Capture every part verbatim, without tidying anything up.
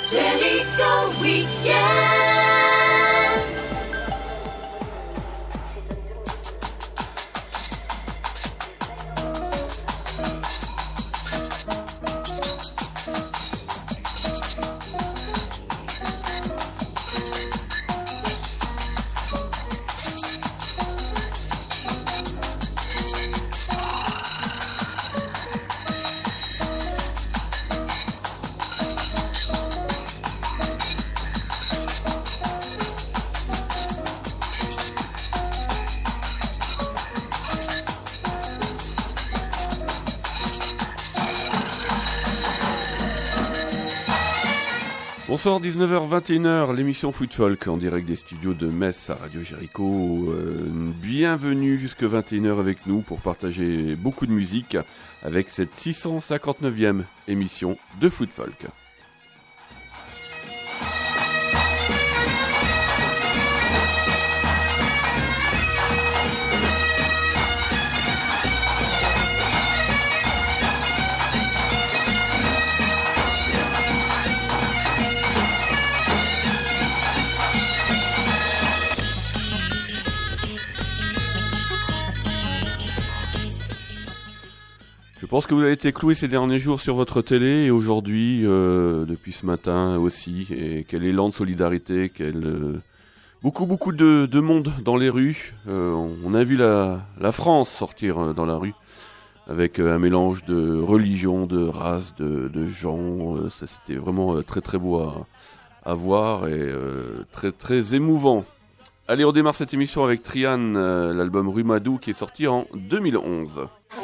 Jericho Weekend. Bonsoir, dix-neuf heures vingt et une heures, l'émission Foot Folk en direct des studios de Metz à Radio Jericho. Euh, bienvenue jusque vingt et une heures avec nous pour partager beaucoup de musique avec cette six cent cinquante-neuvième émission de Foot Folk. Je pense que vous avez été cloué ces derniers jours sur votre télé et aujourd'hui, euh, depuis ce matin aussi, et quel élan de solidarité, quel euh, beaucoup beaucoup de, de monde dans les rues. Euh, on a vu la, la France sortir dans la rue avec un mélange de religion, de race, de, de gens. Euh, ça c'était vraiment très très beau à, à voir et euh, très très émouvant. Allez, on démarre cette émission avec Trian, euh, l'album Rumadou qui est sorti en deux mille onze.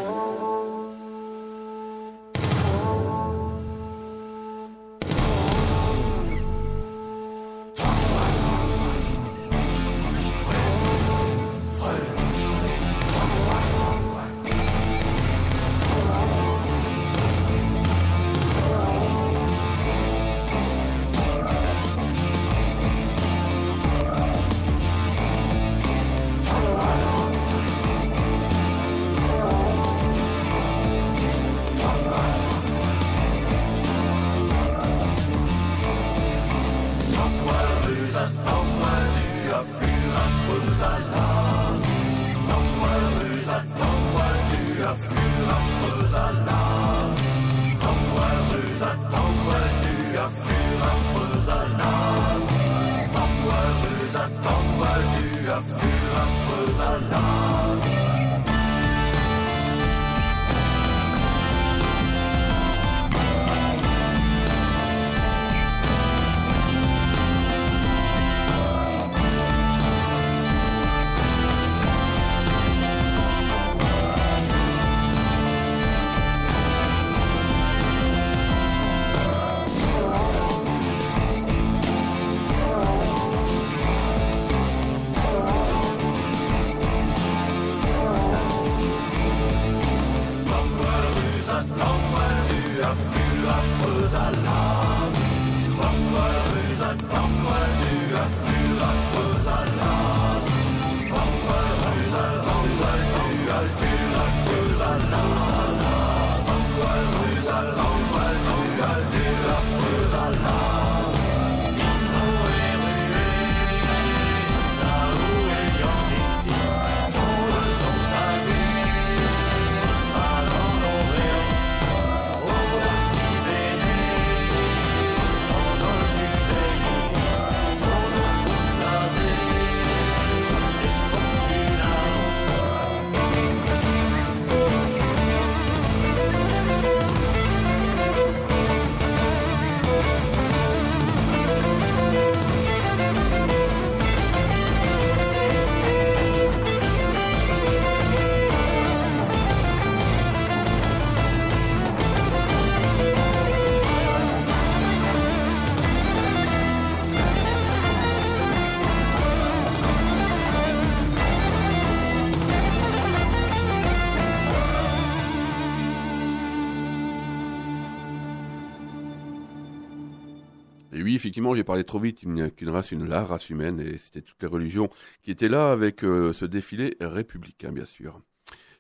Et oui, effectivement, j'ai parlé trop vite, il n'y a qu'une race, une la race humaine, et c'était toutes les religions qui étaient là avec euh, ce défilé républicain, bien sûr.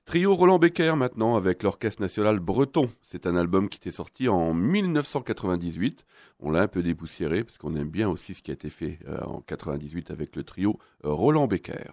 Trio Roland Becker maintenant avec l'Orchestre National Breton. C'est un album qui était sorti en mille neuf cent quatre-vingt-dix-huit. On l'a un peu dépoussiéré parce qu'on aime bien aussi ce qui a été fait euh, en quatre-vingt-dix-huit avec le trio euh, Roland Becker.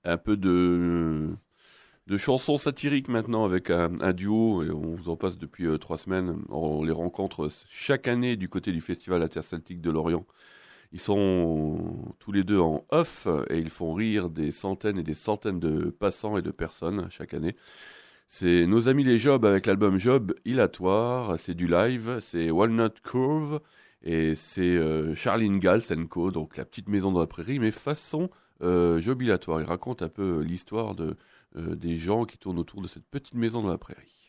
un peu de, de chansons satiriques maintenant avec un, un duo, et on vous en passe depuis euh, trois semaines. On les rencontre chaque année du côté du Festival Interceltique de Lorient. Ils sont tous les deux en off et ils font rire des centaines et des centaines de passants et de personnes chaque année. C'est nos amis les Job avec l'album Job Ilatoire, c'est du live, c'est Walnut Curve et c'est euh, Charline Gals and Co, donc la petite maison de la prairie, mais façon euh, Job Ilatoire. Il raconte un peu l'histoire de, euh, des gens qui tournent autour de cette petite maison de la prairie.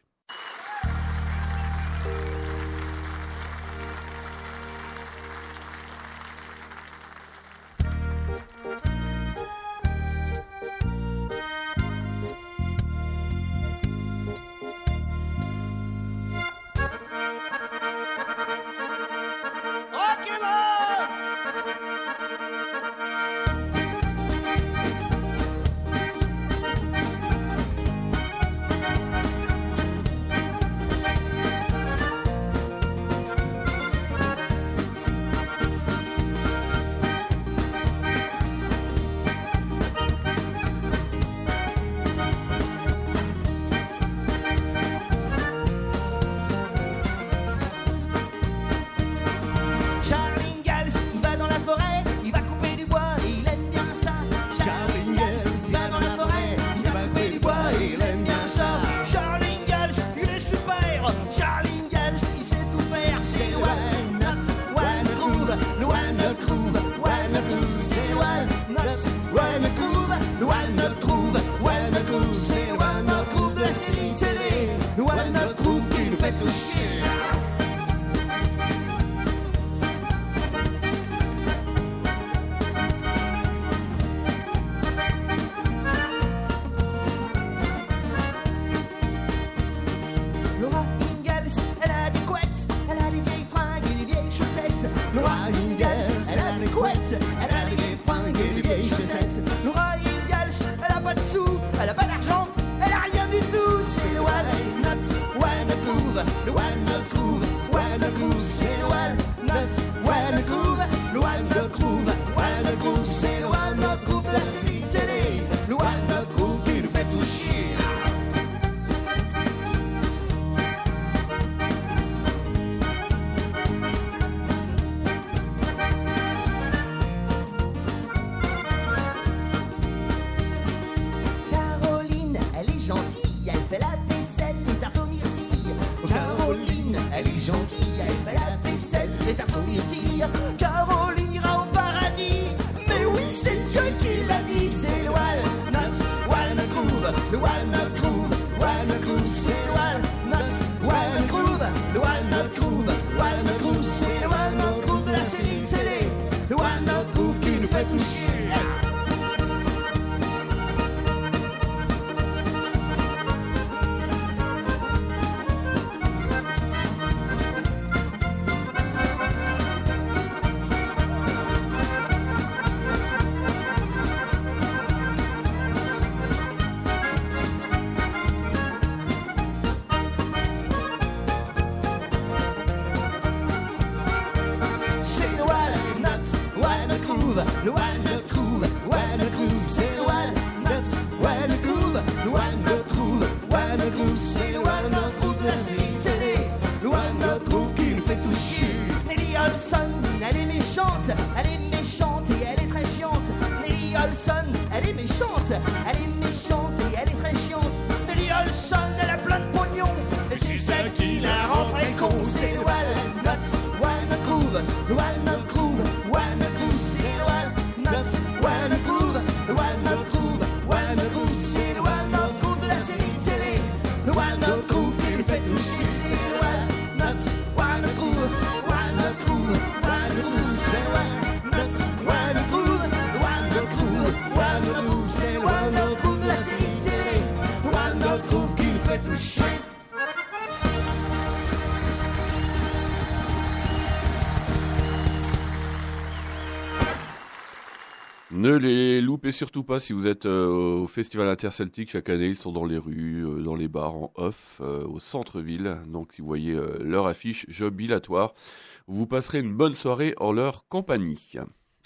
Ne les loupez surtout pas si vous êtes euh, au Festival Interceltique. Chaque année, ils sont dans les rues, euh, dans les bars, en off, euh, au centre-ville. Donc, si vous voyez euh, leur affiche Job Ilatoire, vous passerez une bonne soirée en leur compagnie.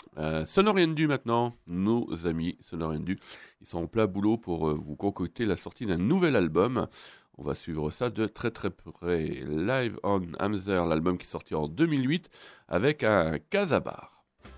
Euh, Sonoriendu maintenant, nos amis Sonoriendu, ils sont en plein boulot pour euh, vous concocter la sortie d'un nouvel album. On va suivre ça de très très près. Live on Hamzer, l'album qui est sorti en deux mille huit avec un Casabar.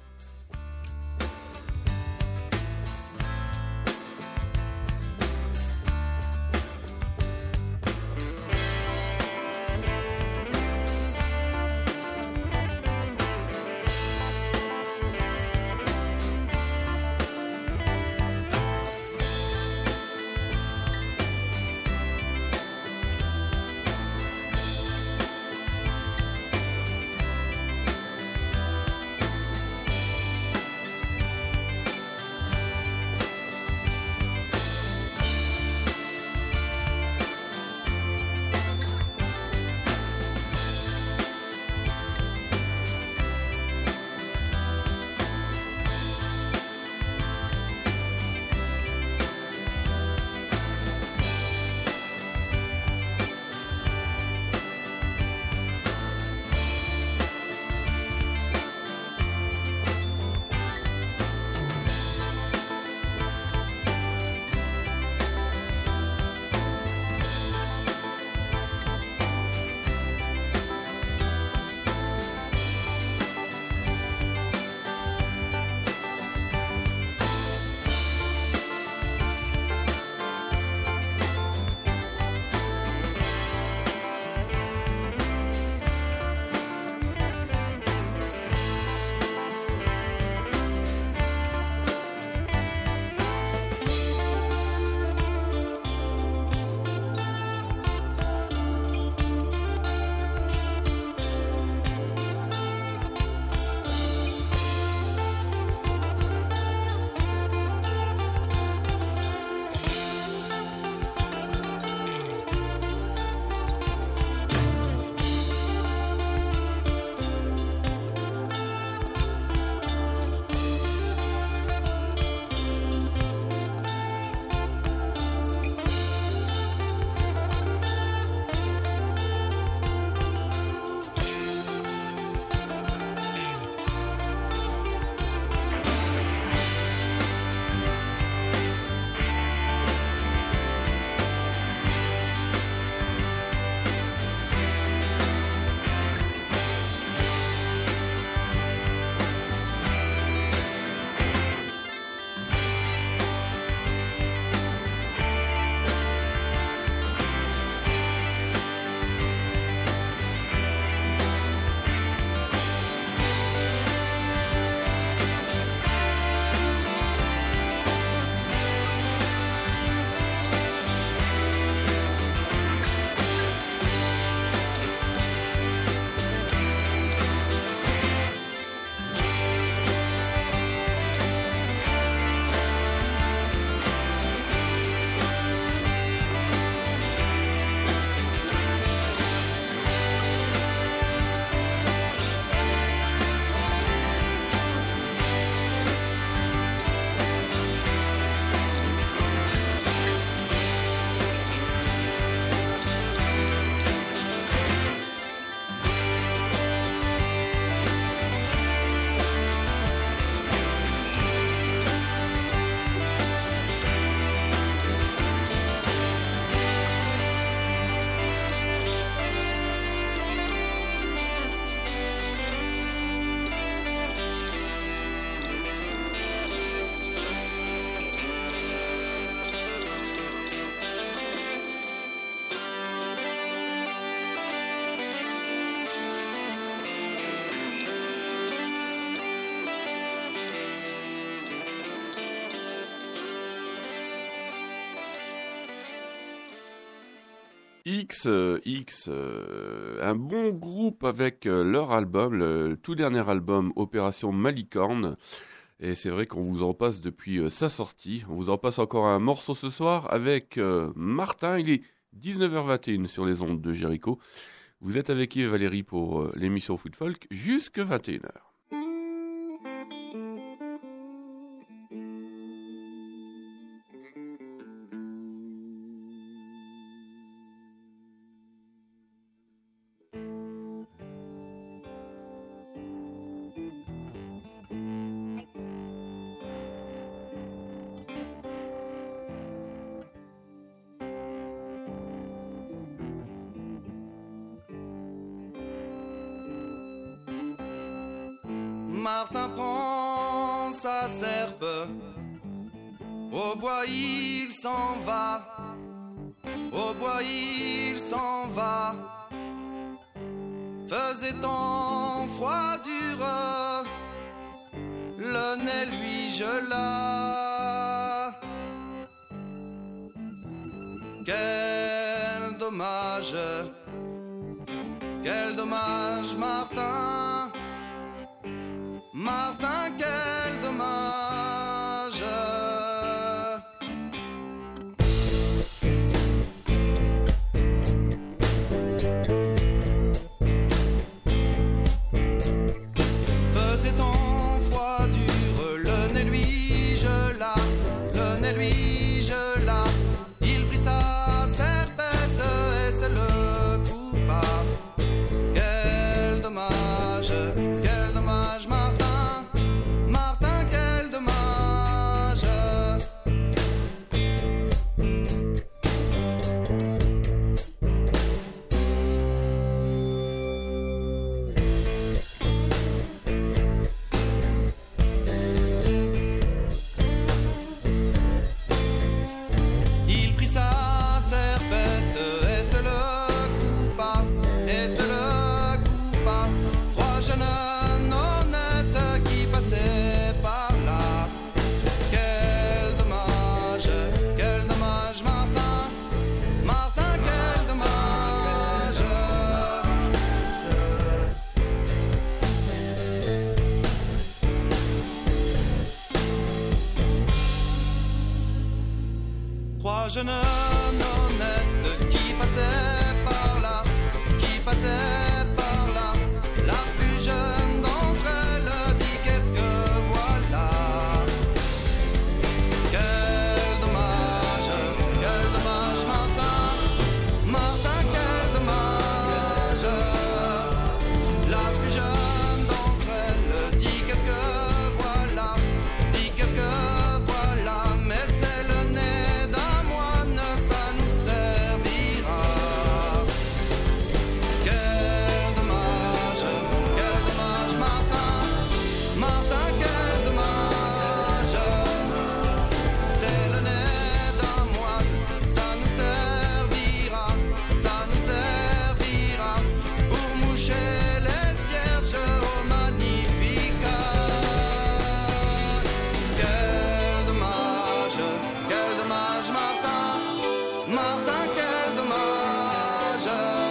X, euh, X, euh, un bon groupe avec euh, leur album, le, le tout dernier album Opération Malicorne. Et c'est vrai qu'on vous en passe depuis euh, sa sortie. On vous en passe encore un morceau ce soir avec euh, Martin. Il est dix-neuf heures vingt et une sur les ondes de Jericho. Vous êtes avec Yves et Valérie pour euh, l'émission Foot Folk jusque vingt et une heures. Martin prend sa serpe, au bois il s'en va, au bois il s'en va. Faisait tant froidure, le nez lui gela. Quel dommage, quel dommage Martin, Martin, quel dommage. Faisait tant froidure, le nez lui gela, le nez lui gela. Il prit sa serpette et se le coupa. Quel dommage, quel dommage Martin, Martin, quel dommage. Il prit sa serpette et se le coupa, et se le coupa. Trois jeunes honnêtes qui passaient par là. Quel dommage, quel dommage Martin, Martin, quel dommage. Trois jeunes honnêtes qui passaient par là, qui passaient par là. La plus jeune d'entre elles dit qu'est-ce que voilà. Quel dommage, quel dommage Martin, Martin, quel dommage. La plus jeune d'entre elles dit qu'est-ce que voilà, dit qu'est-ce que voilà. Mais c'est le nez d'un moine, ça nous servira. Quel dommage, quel dommage Martin, Martin, quel dommage. C'est le nez d'un moine, ça nous servira, ça nous servira pour moucher les cierges au Magnificat. Quel dommage, quel dommage Martin, Martin, quel dommage.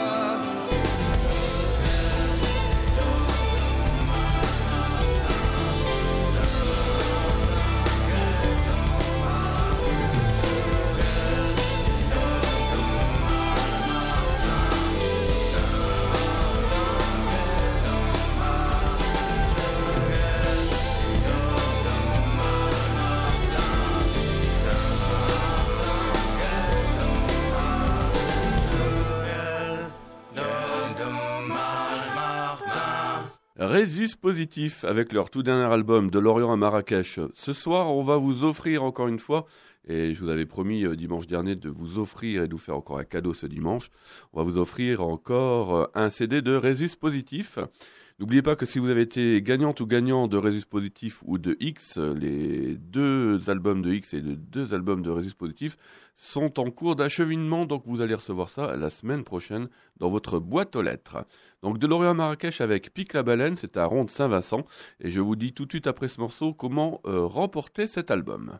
Résus Positif avec leur tout dernier album De l'Orient à Marrakech. Ce soir, on va vous offrir encore une fois, et je vous avais promis euh, dimanche dernier de vous offrir et de vous faire encore un cadeau ce dimanche, on va vous offrir encore euh, un C D de Résus Positif. N'oubliez pas que si vous avez été gagnante ou gagnant de Résus Positif ou de X, les deux albums de X et les deux albums de Résus Positif sont en cours d'acheminement, donc vous allez recevoir ça la semaine prochaine dans votre boîte aux lettres. Donc De l'Orient à Marrakech avec Pique la Baleine, c'est à Ronde Saint-Vincent, et je vous dis tout de suite après ce morceau comment euh, remporter cet album.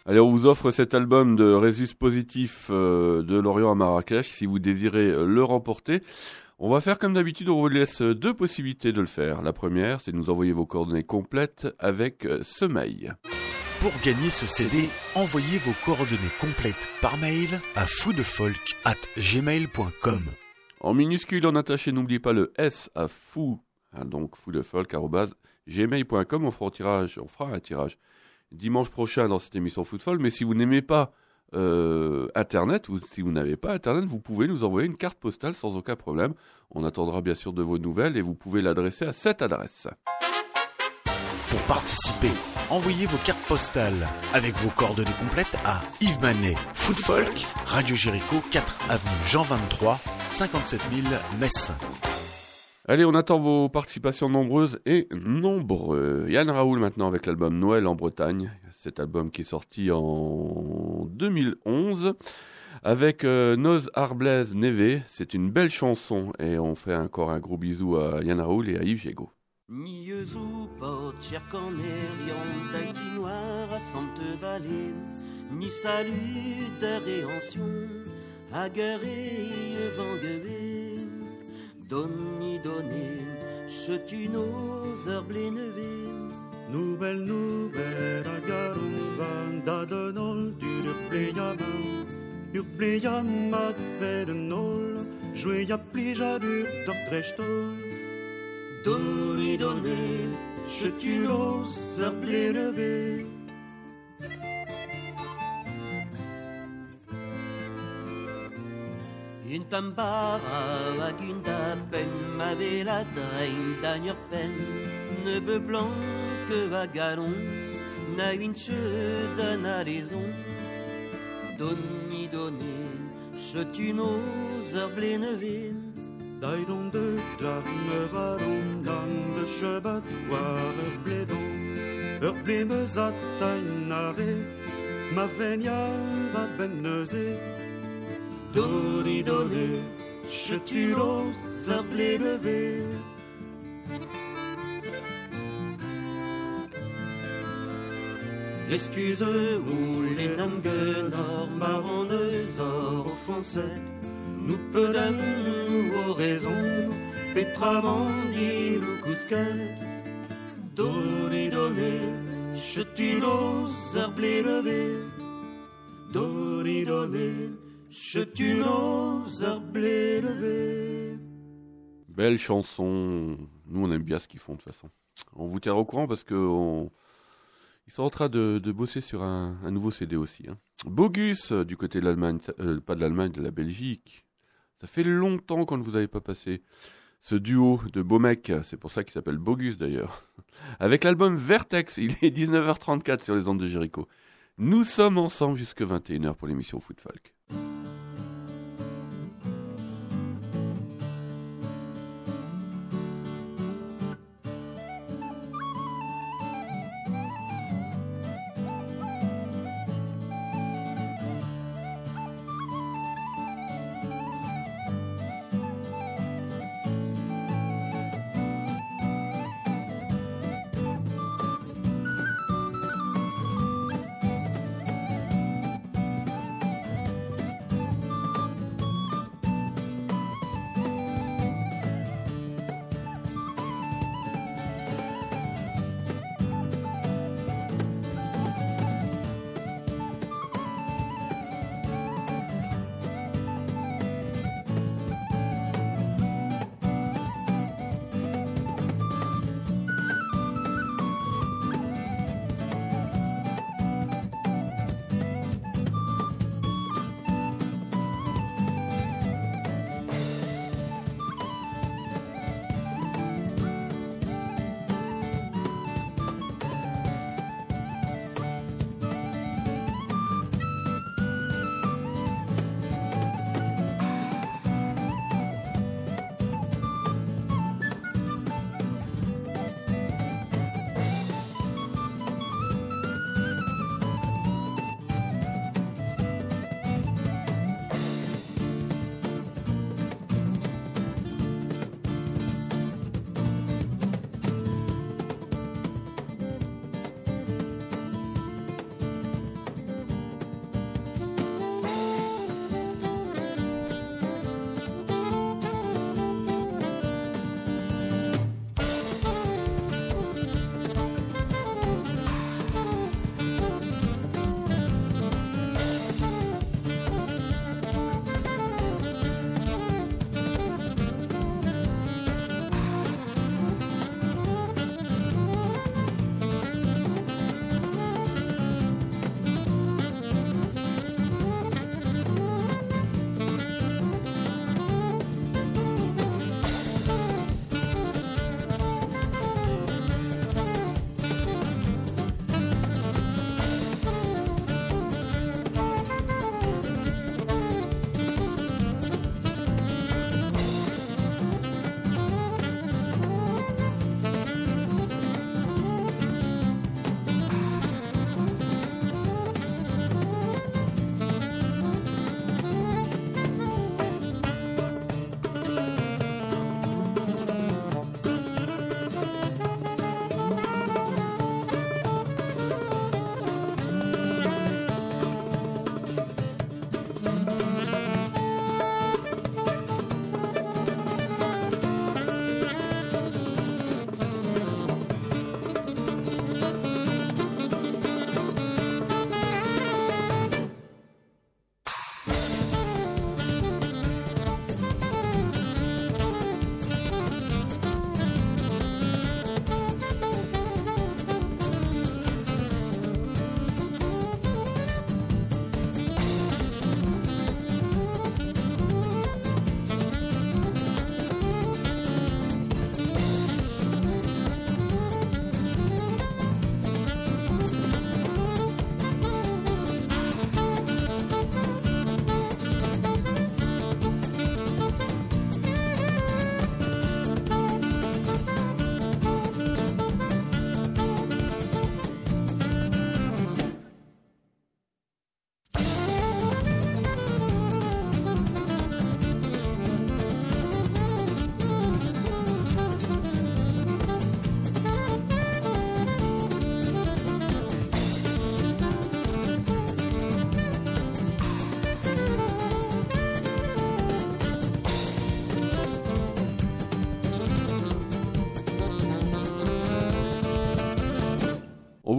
Allez, on vous offre cet album de Résus Positif euh, de Lorient à Marrakech si vous désirez euh, le remporter. On va faire comme d'habitude, on vous laisse deux possibilités de le faire. La première, c'est de nous envoyer vos coordonnées complètes avec euh, ce mail. Pour gagner ce C D, envoyez vos coordonnées complètes par mail à foudefolk arobase gmail point com. En minuscule, en attaché, n'oubliez pas le S à fou, hein, donc foudefolk arobase gmail point com. On fera un tirage, on fera un tirage dimanche prochain dans cette émission Footfall. Mais si vous n'aimez pas euh, Internet, ou si vous n'avez pas Internet, vous pouvez nous envoyer une carte postale sans aucun problème. On attendra bien sûr de vos nouvelles et vous pouvez l'adresser à cette adresse. Pour participer, envoyez vos cartes postales avec vos coordonnées complètes à Yves Manet, Footfolk, Radio Jéricho, quatre avenue Jean vingt-trois, cinquante-sept mille Metz. Allez, on attend vos participations nombreuses et nombreux. Yann Raoul maintenant avec l'album Noël en Bretagne. Cet album qui est sorti en deux mille onze avec euh, Noz Arblaise Neve. C'est une belle chanson et on fait encore un gros bisou à Yann Raoul et à Yves Gégaud. Ni ou porte cher qu'en Erion, Tahiti noir à Sainte-Vallée, ni salut de réhension, à guerre et vangueué, donni donné, chetu nos heures blénevées. Nouvelle, nouvelle, à Garouvan, d'Adenol, du Pléyaman, du Pléyaman, d'Adenol, joué à Plijadur, d'Ortrechtol. Donni donné, chetu nos heures blénevées. Une tambara à Gunda peine m'avait la draine d'agneur peine, ne be blanc que à galon, n'a une cheveux d'un alaison. Donni donné, chetu nos heures blénevées. Daidon de drame varon, l'âme de chebattoir, blédon, heure bléme zatainare, ma venia va benezé. Donni donné, chetu nos heures blénevées. L'excuse où les nangues nord marronnes or au foncette, nous peut nous aux raisons, pétramandi nous cousquette. Donni donné, chetu nos heures blénevées. Donni donné, chetu nos heures blénevées. Belle chanson. Nous, on aime bien ce qu'ils font de toute façon. On vous tiendra au courant parce que on... ils sont en train de, de bosser sur un, un nouveau C D aussi. Hein. Bogus, du côté de l'Allemagne, euh, pas de l'Allemagne, de la Belgique. Ça fait longtemps qu'on ne vous avait pas passé ce duo de beaux mecs. C'est pour ça qu'il s'appelle Bogus d'ailleurs. Avec l'album Vertex, il est dix-neuf heures trente-quatre sur les ondes de Jéricho. Nous sommes ensemble jusqu'à vingt et une heures pour l'émission Footfolk.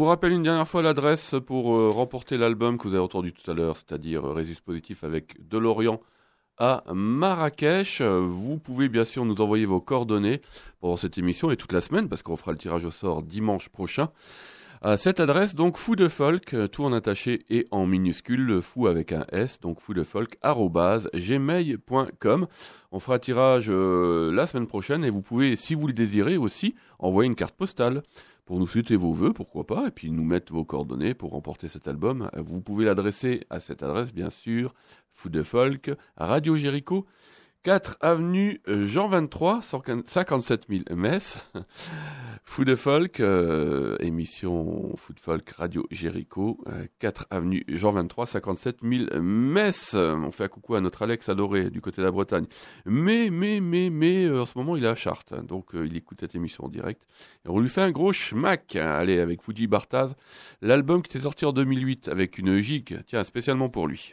rappelle une dernière fois l'adresse pour euh, remporter l'album que vous avez entendu tout à l'heure, c'est-à-dire euh, Résus Positif avec De Lorient à Marrakech. Vous pouvez bien sûr nous envoyer vos coordonnées pendant cette émission et toute la semaine, parce qu'on fera le tirage au sort dimanche prochain. À cette adresse, donc Fou de Folk, tout en attaché et en minuscule, fou avec un S, donc foudefolk arobase gmail point com. On fera un tirage euh, la semaine prochaine et vous pouvez, si vous le désirez aussi, envoyer une carte postale pour nous souhaiter vos vœux, pourquoi pas, et puis nous mettre vos coordonnées pour remporter cet album. Vous pouvez l'adresser à cette adresse, bien sûr, Fou de Folk, Radio Jéricho, quatre avenue Jean vingt-trois, cinquante-sept mille Metz. Fou de Folk, euh, émission Fou de Folk, Radio Jéricho, euh, quatre avenue Jean vingt-trois, cinquante-sept mille Metz. On fait un coucou à notre Alex adoré du côté de la Bretagne. Mais, mais, mais, mais, euh, en ce moment, il est à Chartres, hein, donc euh, il écoute cette émission en direct. Et on lui fait un gros schmack. Hein, allez, avec Fuji Bartaz, l'album qui s'est sorti en deux mille huit avec une gigue, tiens, spécialement pour lui.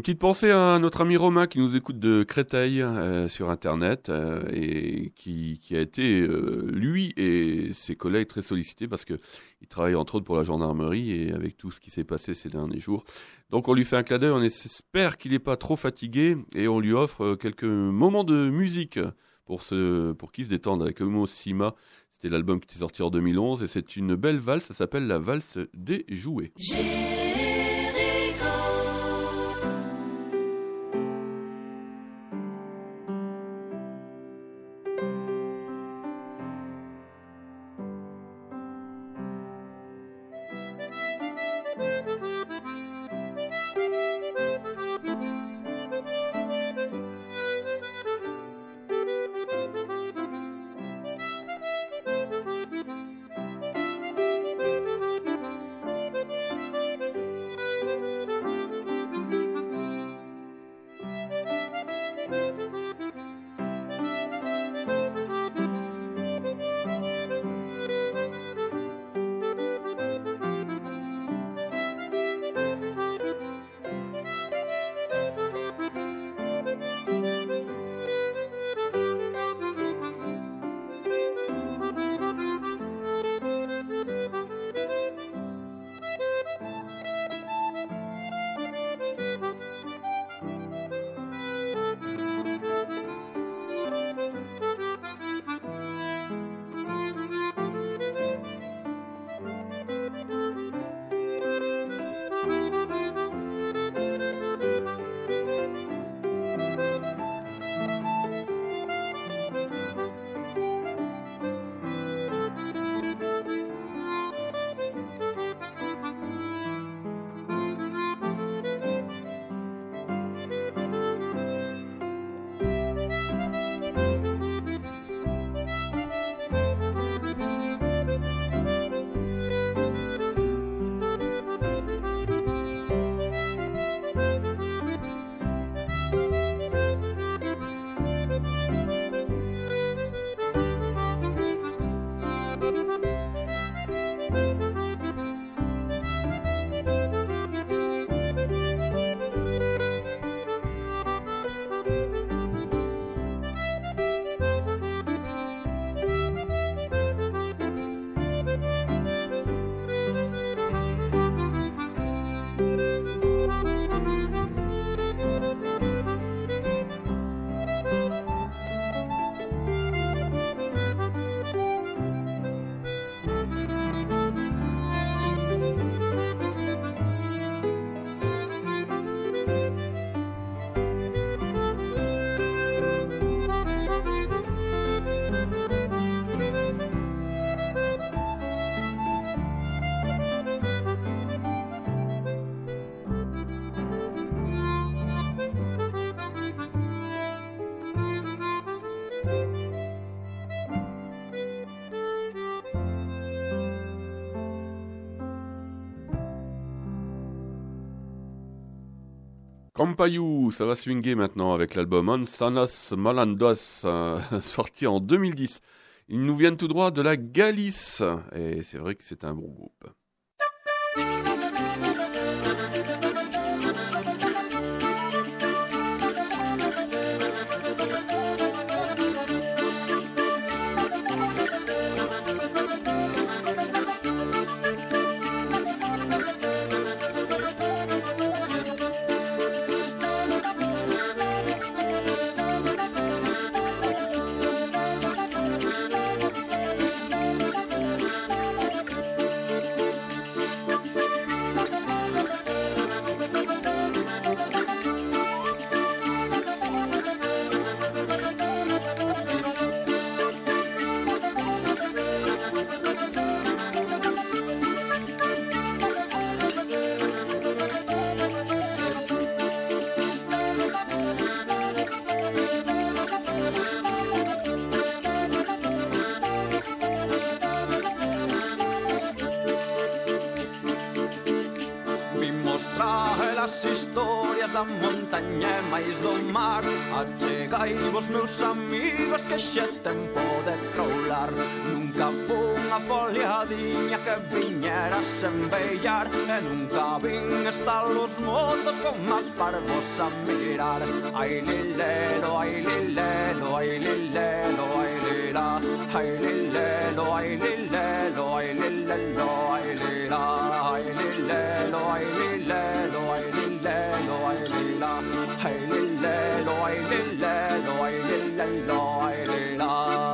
Une petite pensée à notre ami Romain qui nous écoute de Créteil euh, sur Internet euh, et qui, qui a été, euh, lui et ses collègues, très sollicités parce qu'il travaille entre autres pour la gendarmerie et avec tout ce qui s'est passé ces derniers jours. Donc on lui fait un clin d'œil, on espère qu'il n'est pas trop fatigué et on lui offre quelques moments de musique pour, se, pour qu'il se détende avec Homo Sima. C'était l'album qui est sorti en deux mille onze et c'est une belle valse, ça s'appelle la valse des jouets. Campayou, ça va swinguer maintenant avec l'album Ansanas Malandos, euh, sorti en deux mille dix. Ils nous viennent tout droit de la Galice, et c'est vrai que c'est un bon groupe. As historias da montaña e máis do mar. Achegai vos meus amigos que xa tempo de croular. Nunca fun unha foliadiña que viñera sen vellar e nunca vin estar os motos con máis parvos a mirar. Ai lilelo, ai lilelo, ai lilelo, ai lila, ai lilelo, ai lilelo, ai lilelo, ai lila, ai lilelo, ai lilelo, ai lilelo, ai lila, ai lilelo, ai lilelo, ai lilelo, ai lila.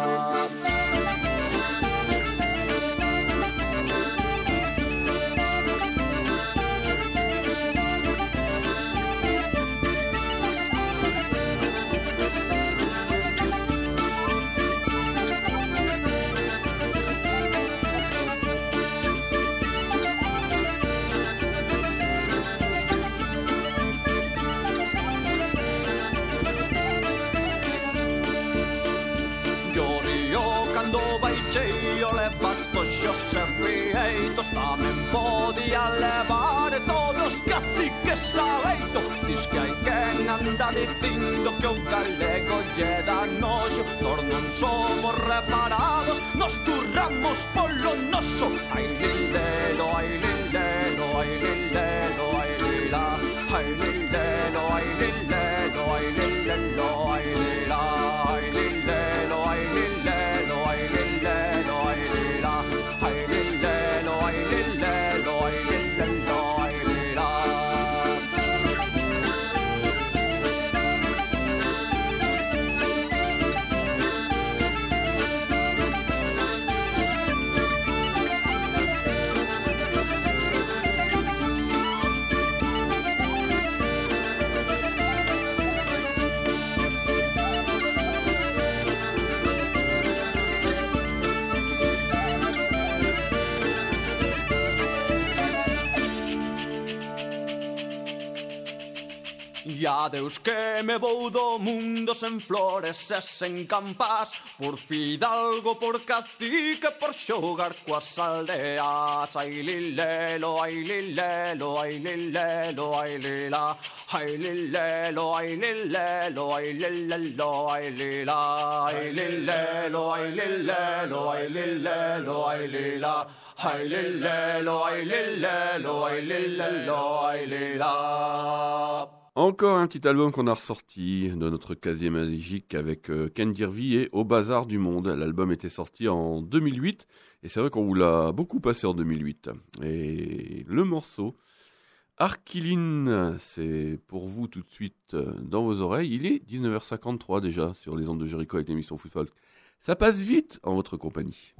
Tamén podía levar todos os caciques a leito. Diz que hai quen anda dicindo que o galego lle dá noxo. Nós non somos reparados, nos turramos polo noso. Ai lilelo, ai lilelo, ai lilelo, ai lila, ai lilelo, ai lilelo, ai lilelo, ai lila, ai lilelo, ai lilelo, ai lilelo, ai lila, ai lilelo, ai lilelo, ai lilelo, ai lila. E adeus que me vou do mundo sen flores e sen campas, por fidalgo, por cacique, por xogar coas aldeas. Ai lilelo, ai lilelo, ai lilelo, ai lila, ai lilelo, ai lilelo, ai lilelo, ai lila, ai lilelo, ai lilelo, ai lilelo, ai lila, ai lilelo, ai lilelo, ai lilelo, ai lila. Encore un petit album qu'on a ressorti de notre casier magique avec euh, Ken Dirvy et Au Bazar du Monde. L'album était sorti en deux mille huit et c'est vrai qu'on vous l'a beaucoup passé en deux mille huit. Et le morceau Arquiline, c'est pour vous tout de suite euh, dans vos oreilles. Il est dix-neuf heures cinquante-trois déjà sur les ondes de Jericho avec l'émission Food Folk. Ça passe vite en votre compagnie.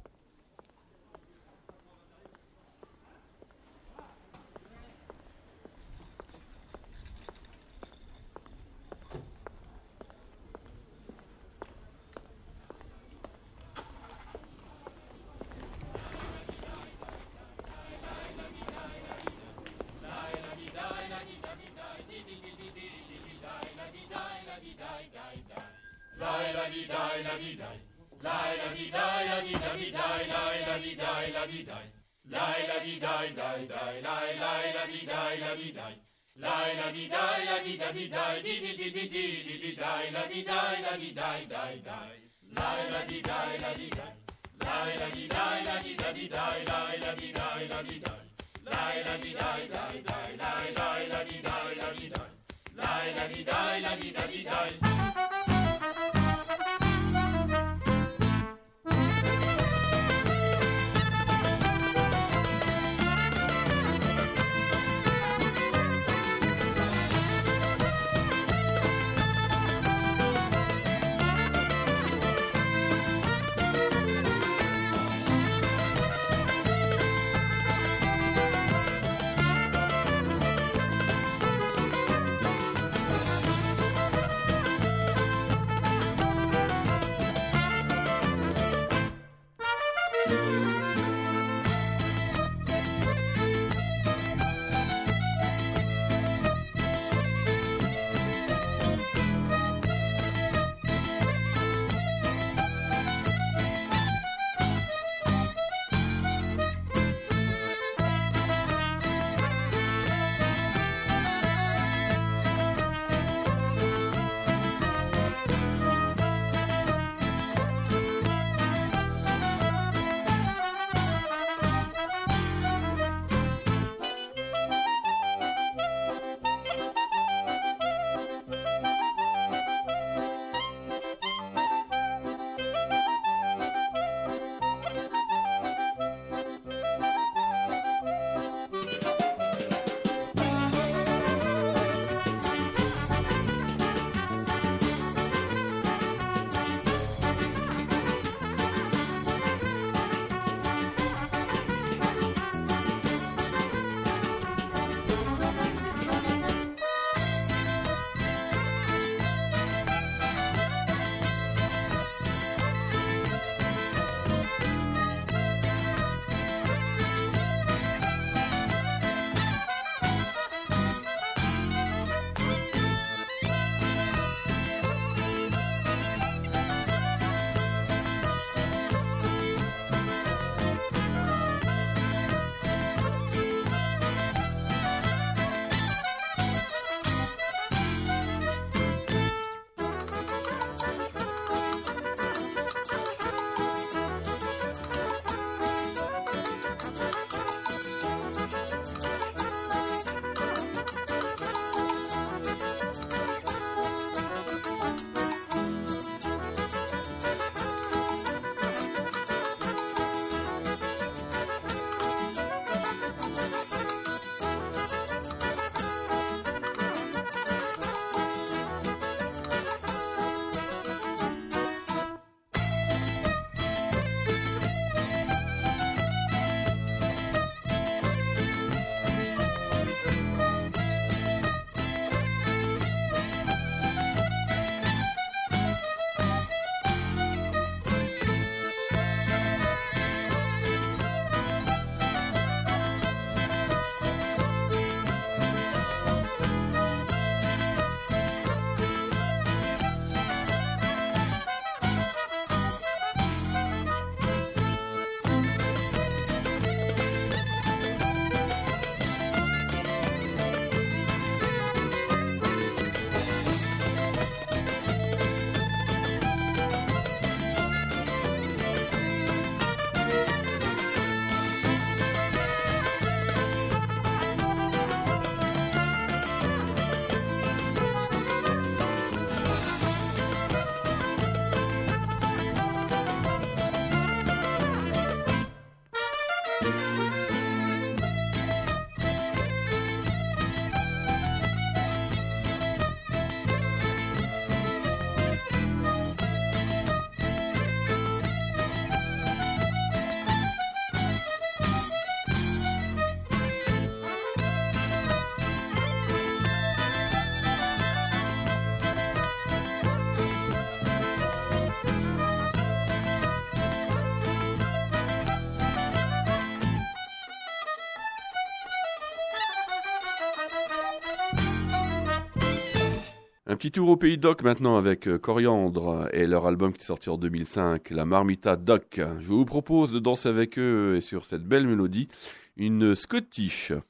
Un petit tour au pays Doc maintenant avec euh, Coriandre et leur album qui est sorti en deux mille cinq, La Marmita Doc. Je vous propose de danser avec eux et sur cette belle mélodie, une Scottish.